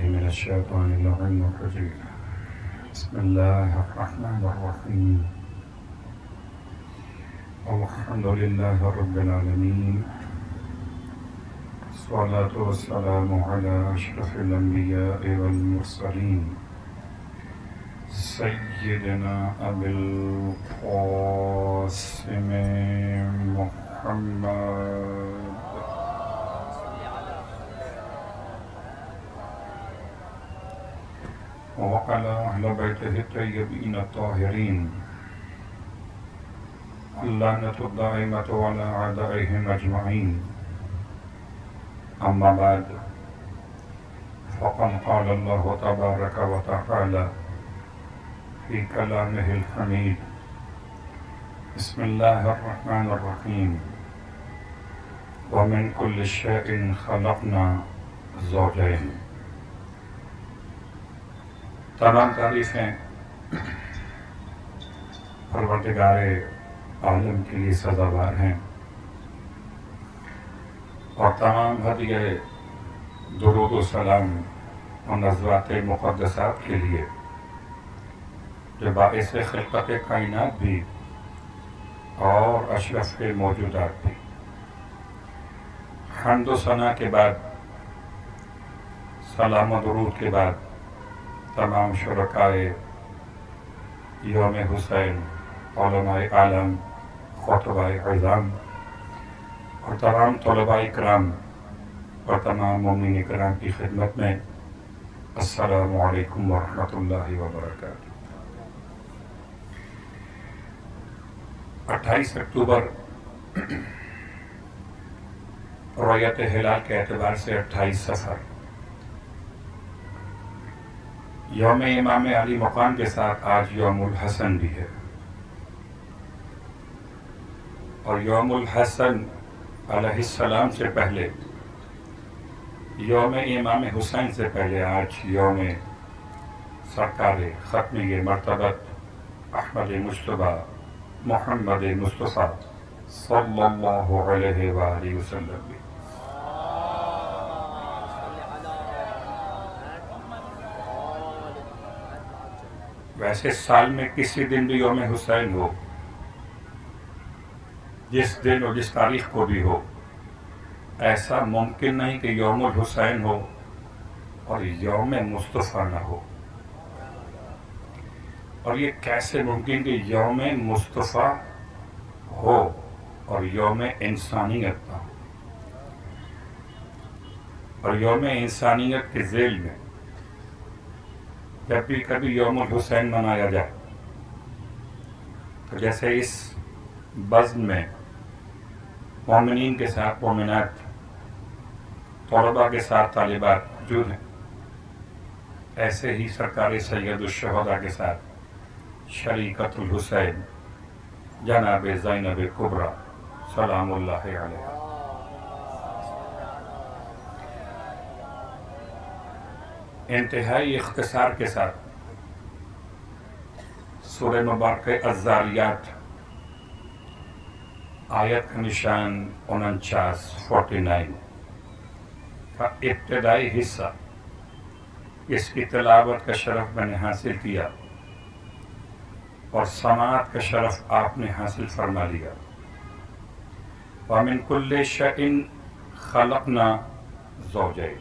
من الشيطان اللعين الرجيم. بسم الله الرحمن الرحيم. الحمد لله رب العالمين، الصلاة والسلام على أشرف الأنبياء والمرسلين سيدنا أبي القاسم محمد وعلى أهل بيته الطيبين الطاهرين، اللعنة الدائمة على أعدائهم أجمعين. أما بعد، فقد قال الله تبارك وتعالى في كلامه الحميد: بسم الله الرحمن الرحيم. ومن كل شيء خلقنا زوجين. تمام تعریفیں پروردگار عالم کے لیے سزاوار ہیں، اور تمام ہدیہ درود و سلام اور نزوات مقدسات کے لیے جو باعث خلقت کائنات بھی اور اشرف موجودات بھی۔ حمد و ثنا کے بعد، سلام و درود کے بعد، تمام شرکائے یوم حسین، علماء عالم، خطباء عظام اور تمام طلباء کرام اور تمام مومنین کرام کی خدمت میں السلام علیکم ورحمۃ اللہ وبرکاتہ۔ 28 اکتوبر رؤیت ہلال کے اعتبار سے 28 صفر، یوم امام علی مقام کے ساتھ آج یوم الحسن بھی ہے، اور یوم الحسن علیہ السلام سے پہلے، یوم امام حسین سے پہلے آج یوم سرکار ختمی مرتبت احمد مجتبیٰ محمد مصطفیٰ صلی اللہ علیہ وآلہ وسلم بھی۔ ویسے سال میں کسی دن بھی یوم حسین ہو، جس دن اور جس تاریخ کو بھی ہو، ایسا ممکن نہیں کہ یوم الحسین ہو اور یوم مصطفیٰ نہ ہو۔ اور یہ کیسے ممکن کہ یوم مصطفیٰ ہو اور یوم انسانیت نہ ہو؟ اور یوم انسانیت کے ذیل میں جب بھی کبھی یوم الحسین منایا جائے تو جیسے اس بزم میں مومنین کے ساتھ مومنات، طلباء کے ساتھ طالبات موجود ہیں، ایسے ہی سرکار سید الشہداء کے ساتھ شریکت الحسین جناب زینب کبریٰ سلام اللہ علیہ۔ انتہائی اختصار کے ساتھ سورہ مبارکہ الذاریات آیت کا نشان 49 کا ابتدائی حصہ، اس کی تلاوت کا شرف میں نے حاصل کیا اور سماعت کا شرف آپ نے حاصل فرما لیا۔ وَمِن كُلِّ شَيْءٍ خَلَقْنَا زَوْجَيْنِ۔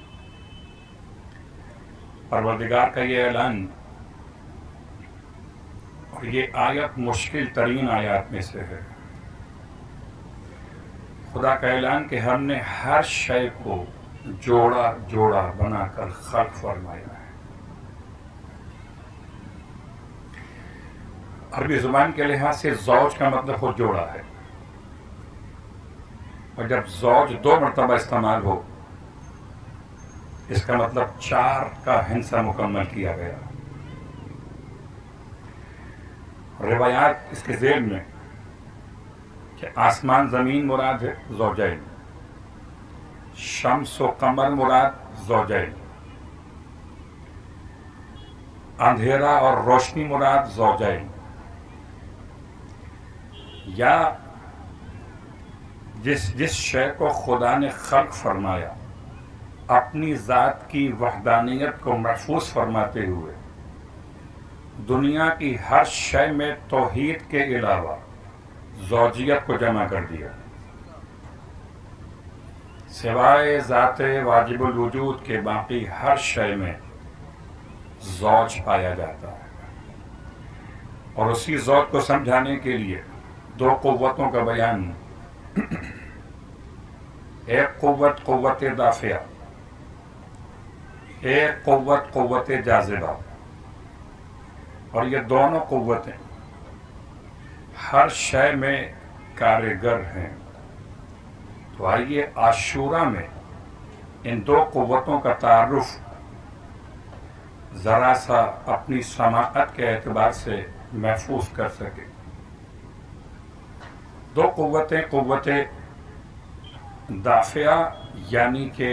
پروردگار کا یہ اعلان، اور یہ آیت مشکل ترین آیات میں سے ہے۔ خدا کا اعلان کہ ہم نے ہر شے کو جوڑا جوڑا بنا کر خلق فرمایا ہے۔ عربی زبان کے لحاظ سے زوج کا مطلب خود جوڑا ہے، اور جب زوج 2 مرتبہ استعمال ہو، اس کا مطلب 4 کا ہندسہ مکمل کیا گیا۔ روایات اس کے ذیل میں کہ آسمان زمین مراد ہے زوجین، شمس و قمر مراد زوجین، اندھیرا اور روشنی مراد زوجین، یا جس شے کو خدا نے خلق فرمایا اپنی ذات کی وحدانیت کو محفوظ فرماتے ہوئے دنیا کی ہر شے میں توحید کے علاوہ زوجیت کو جمع کر دیا. سوائے ذات واجب الوجود کے باقی ہر شے میں زوج پایا جاتا ہے. اور اسی زوج کو سمجھانے کے لیے دو قوتوں کا بیان. ایک قوت قوت دافعہ، ایک قوت قوت جاذبہ. اور یہ دونوں قوتیں ہر شے میں کارگر ہیں. تو آئیے عاشورہ میں ان دو قوتوں کا تعارف ذرا سا اپنی سماعت کے اعتبار سے محفوظ کر سکے. دو قوتیں، قوت دافعہ یعنی کہ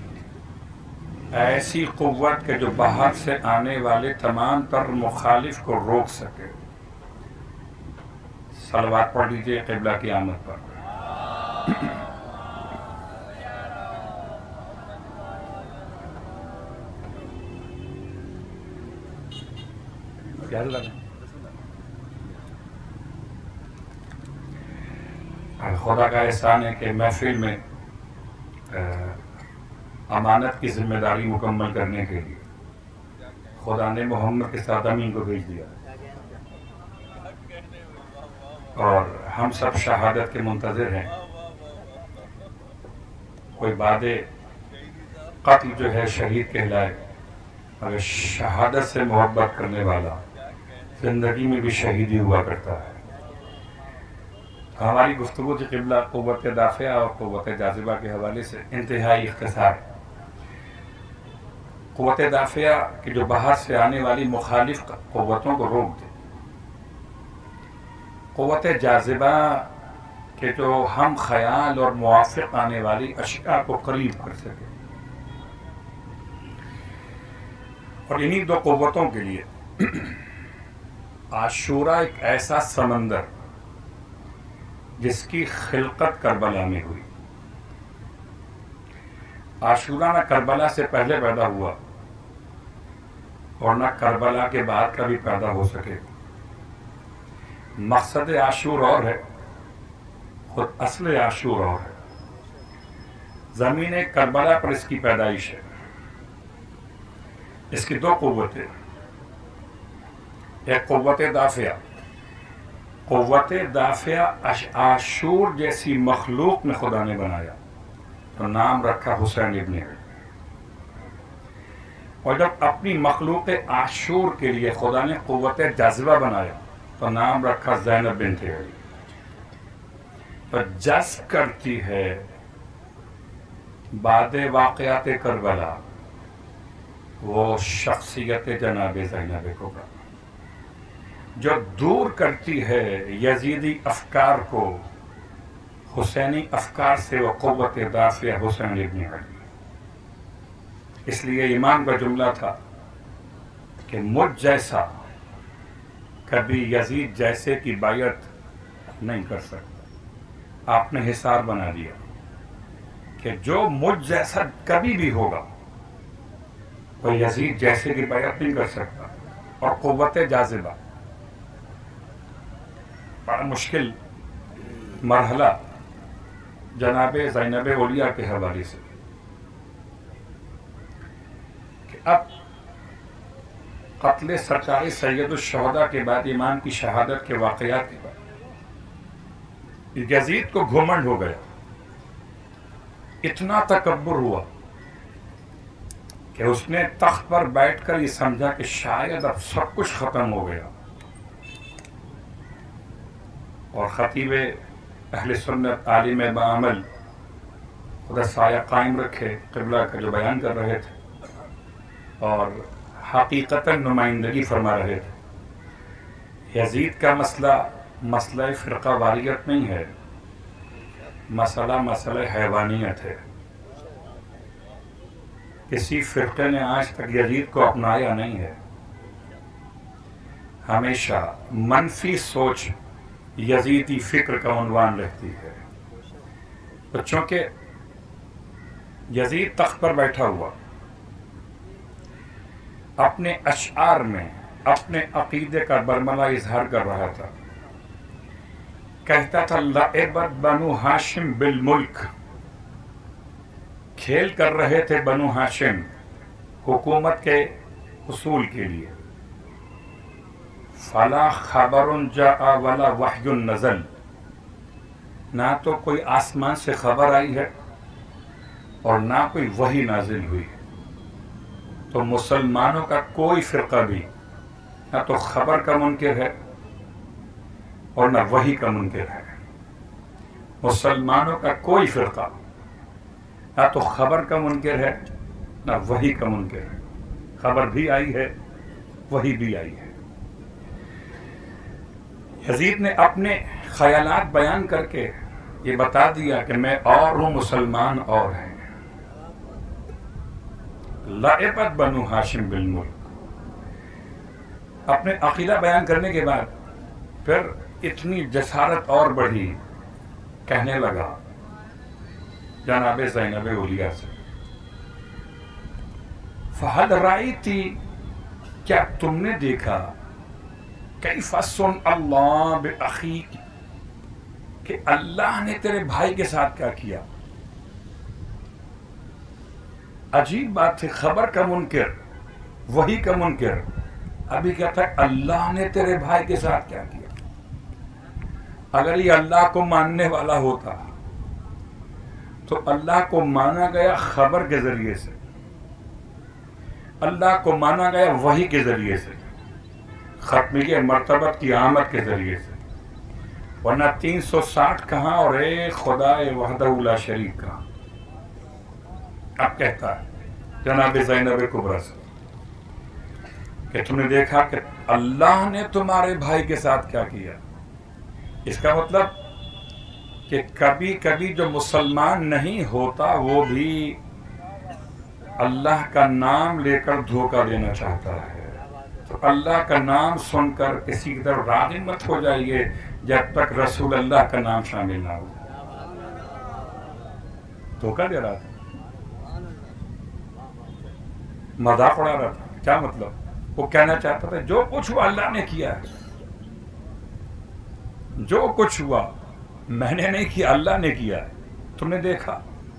ایسی قوت کہ جو باہر سے آنے والے تمام تر مخالف کو روک سکے. صلوات پڑھ لیجیے قبلہ کی آمد پر. خدا کا احسان ہے کہ محفل میں امانت کی ذمہ داری مکمل کرنے کے لیے خدا نے محمد کے ساتھ امین کو بھیج دیا اور ہم سب شہادت کے منتظر ہیں. کوئی بعد قتل جو ہے شہید کہلائے، مگر شہادت سے محبت کرنے والا زندگی میں بھی شہید ہی ہوا کرتا ہے. ہماری گفتگو کی قبلہ قوت دافعہ اور قوت جاذبہ کے حوالے سے انتہائی اختصار. قوت دافعہ کہ جو باہر سے آنے والی مخالف قوتوں کو روک دے. قوت جاذبہ کہ جو ہم خیال اور موافق آنے والی اشیاء کو قریب کر سکے. اور انہی دو قوتوں کے لیے عاشورہ ایک ایسا سمندر جس کی خلقت کربلا میں ہوئی. عاشورہ نہ کربلا سے پہلے پیدا ہوا اور نہ کربلا کے بعد کبھی پیدا ہو سکے. مقصد عاشور اور ہے، خود اصل عاشور اور ہے. زمین کربلا پر اس کی پیدائش ہے. اس کی دو قوتیں، ایک قوت دافعہ. قوت دافعہ عاشور جیسی مخلوق میں خدا نے بنایا تو نام رکھا حسین ابن علی. اور جب اپنی مخلوق عاشور کے لیے خدا نے قوت جاذبہ بنایا تو نام رکھا زینب بنت علی. تو جذب کرتی ہے بعد واقعات کربلا وہ شخصیت جناب زینب کبریٰ، جو دور کرتی ہے یزیدی افکار کو حسینی افکار سے، وہ قوت دافعہ حسین ابن علی. اس لیے ایمان کا جملہ تھا کہ مجھ جیسا کبھی یزید جیسے کی بیعت نہیں کر سکتا. آپ نے حصار بنا دیا کہ جو مجھ جیسا کبھی بھی ہوگا وہ یزید جیسے کی بیعت نہیں کر سکتا. اور قوت جاذبہ بڑا مشکل مرحلہ جناب زینب اولیاء کے حوالے سے کہ اب قتل سرکار سید الشہداء کے بعد، ایمان کی شہادت کے واقعات کے بعد یزید کو گھمنڈ ہو گیا. اتنا تکبر ہوا کہ اس نے تخت پر بیٹھ کر یہ سمجھا کہ شاید اب سب کچھ ختم ہو گیا. اور خطیب اہل سنت عالم بعمل خدا سایہ قائم رکھے قبلہ کا جو بیان کر رہے تھے اور حقیقتاً نمائندگی فرما رہے تھے. یزید کا مسئلہ فرقہ واریت نہیں ہے، مسئلہ حیوانیت ہے. کسی فرقے نے آج تک یزید کو اپنایا نہیں ہے. ہمیشہ منفی سوچ یزیدی فکر کا عنوان رہتی ہے. تو چونکہ یزید تخت پر بیٹھا ہوا اپنے اشعار میں اپنے عقیدے کا برملا اظہار کر رہا تھا. کہتا تھا لعبت بنو ہاشم بالملک، کھیل کر رہے تھے بنو ہاشم حکومت کے حصول کے لیے. فلا خبر جاء ولا وحی نزل، نہ تو کوئی آسمان سے خبر آئی ہے اور نہ کوئی وحی نازل ہوئی. تو مسلمانوں کا کوئی فرقہ بھی نہ تو خبر کا منکر ہے اور نہ وحی کا منکر ہے. مسلمانوں کا کوئی فرقہ نہ تو خبر کا منکر ہے نہ وحی کا منکر ہے. خبر بھی آئی ہے، وحی بھی آئی ہے. یزید نے اپنے خیالات بیان کر کے یہ بتا دیا کہ میں اور ہوں، مسلمان اور ہیں. لعبت بنو ہاشم بالملک. اپنے عقیدہ بیان کرنے کے بعد پھر اتنی جسارت اور بڑھی، کہنے لگا جناب زینب اولیاء سے، فہل رأیتی، کیا تم نے دیکھا، کیف صنع اللہ بأخیک، کہ اللہ نے تیرے بھائی کے ساتھ کیا کیا. عجیب بات ہے، خبر کا منکر، وحی کا منکر، ابھی کہتا ہے اللہ نے تیرے بھائی کے ساتھ کیا کیا. اگر یہ اللہ کو ماننے والا ہوتا تو اللہ کو مانا گیا خبر کے ذریعے سے، اللہ کو مانا گیا وحی کے ذریعے سے، ختمیہ مرتبت کی آمد کے ذریعے سے، ورنہ 360 کہاں اور ایک خدا وحدہ لا شریک کہاں. اب کہتا ہے جناب زینب کبریٰ سے کہ تم نے دیکھا کہ اللہ نے تمہارے بھائی کے ساتھ کیا کیا. اس کا مطلب کہ کبھی کبھی جو مسلمان نہیں ہوتا وہ بھی اللہ کا نام لے کر دھوکہ دینا چاہتا ہے. تو اللہ کا نام سن کر کسی کی طرف راغب مت ہو جائیے جب تک رسول اللہ کا نام شامل نہ ہو. دھوکہ دے رہا تھا، مذاق اڑا رہا تھا. کیا مطلب؟ وہ کہنا چاہتا تھا جو کچھ ہوا اللہ نے کیا ہے، جو کچھ ہوا میں نے نہیں کیا، اللہ نے کیا ہے. تم نے دیکھا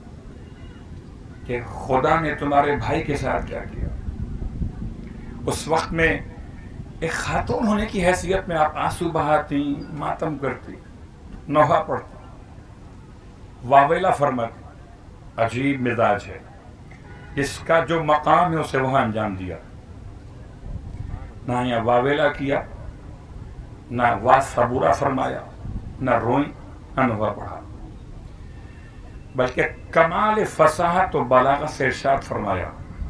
کہ خدا نے تمہارے بھائی کے ساتھ کیا کیا. اس وقت میں ایک خاتون ہونے کی حیثیت میں آپ آنسو بہاتی، ماتم کرتی، نوحہ پڑھتی، واویلا فرماتی. عجیب مزاج ہے، جس کا جو مقام ہے اسے وہاں انجام دیا. نہ یہاں واویلا کیا، نہ وا صبورہ فرمایا، نہ روئیں، نہ نوحہ پڑھا، بلکہ کمال فصاحت و بلاغت سے ارشاد فرمایا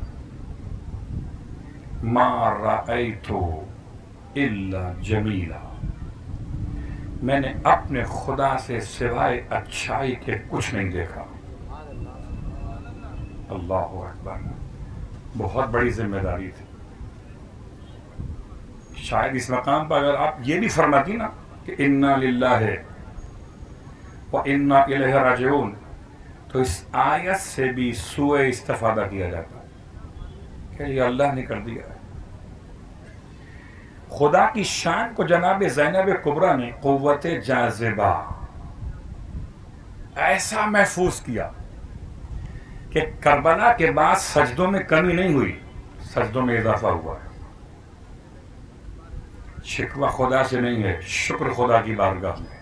ما رأیت الا جمیلا، میں نے اپنے خدا سے سوائے اچھائی کے کچھ نہیں دیکھا. اللہ اکبر، بہت بڑی ذمہ داری تھی. شاید اس مقام پر اگر آپ یہ بھی فرماتی نا کہ انا للہ وانا الیہ راجعون، تو اس آیت سے بھی سوء استفادہ کیا جاتا کہ یہ اللہ نے کر دیا ہے. خدا کی شان کو جناب زینب کبریٰ نے قوت جاذبہ ایسا محفوظ کیا کہ کربلا کے بعد سجدوں میں کمی نہیں ہوئی، سجدوں میں اضافہ ہوا ہے. شکوہ خدا سے نہیں ہے، شکر خدا کی بارگاہ میں.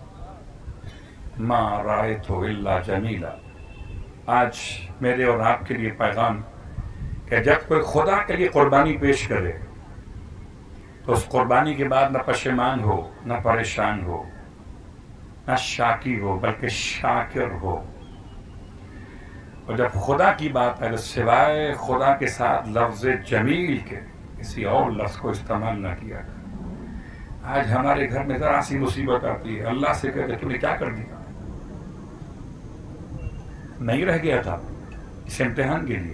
ما رأیت الا جمیلا. آج میرے اور آپ کے لیے پیغام کہ جب کوئی خدا کے لیے قربانی پیش کرے تو اس قربانی کے بعد نہ پشیمان ہو، نہ پریشان ہو، نہ شاکی ہو، بلکہ شاکر ہو. اور جب خدا کی بات ہے تو سوائے خدا کے ساتھ لفظ جمیل کے کسی اور لفظ کو استعمال نہ کیا. آج ہمارے گھر میں ذرا سی مصیبت آتی ہے، اللہ سے کہتے تم نے کیا کر دیا؟ نہیں رہ گیا تھا اس امتحان کے لیے.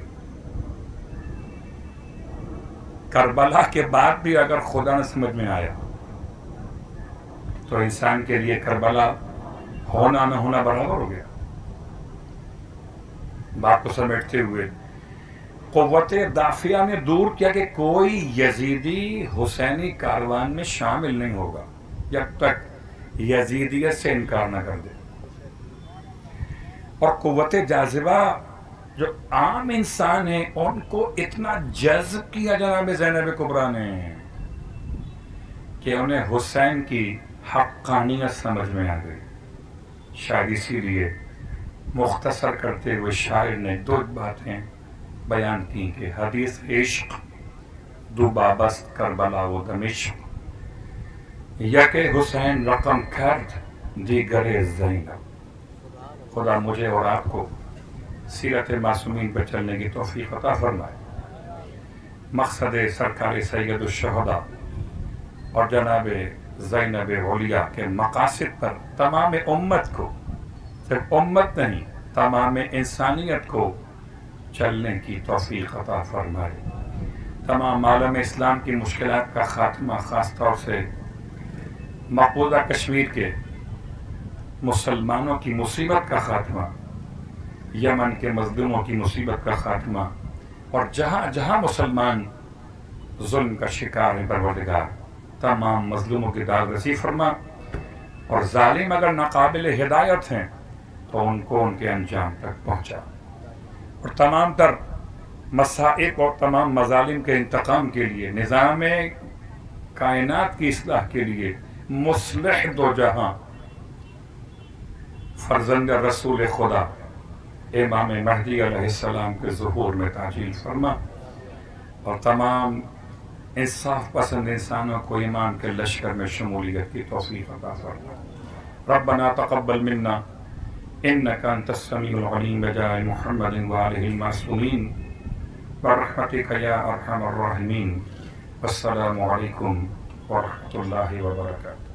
کربلا کے بعد بھی اگر خدا نہ سمجھ میں آیا تو انسان کے لیے کربلا ہونا نہ ہونا برابر ہو گیا. بات کو سمیٹتے ہوئے قوت دافعہ نے دور کیا کہ کوئی یزیدی حسینی کاروان میں شامل نہیں ہوگا جب تک یزیدیت سے انکار نہ کر دے. اور قوت جاذبہ جو عام انسان ہیں ان کو اتنا جذب کیا جناب زینب کبریٰ نے کہ انہیں حسین کی حقانیت سمجھ میں آ گئی. شاید اسی لیے مختصر کرتے ہوئے شاعر نے 2 باتیں بیان کی کہ حدیث عشق دو بابست کربلا و دمشق یک حسین رقم کرد دیگر زینب. خدا مجھے اور آپ کو سیرت معصومین پہ چلنے کی توفیق عطا فرمائے. مقصد سرکار سید الشہداء اور جناب زینب علیہ کے مقاصد پر تمام امت کو، صرف امت نہیں تمام انسانیت کو چلنے کی توفیق عطا فرمائے. تمام عالم اسلام کی مشکلات کا خاتمہ، خاص طور سے مقبوضہ کشمیر کے مسلمانوں کی مصیبت کا خاتمہ، یمن کے مظلوموں کی مصیبت کا خاتمہ، اور جہاں جہاں مسلمان ظلم کا شکار ہیں پروردگار تمام مظلوموں کی داد رسی فرما، اور ظالم اگر ناقابل ہدایت ہیں تو ان کو ان کے انجام تک پہنچا، اور تمام تر مصائب اور تمام مظالم کے انتقام کے لیے، نظام کائنات کی اصلاح کے لیے مصلح دو جہاں فرزند رسول خدا امام مہدی علیہ السلام کے ظہور میں تعجیل فرما، اور تمام انصاف پسند انسانوں کو ایمان کے لشکر میں شمولیت کی توفیق عطا فرما. ربنا تقبل منا انك انت السميع العليم بجاه محمد وآله المعصومين برحمتك يا ارحم الراحمين. السلام عليكم ورحمة الله وبركاته.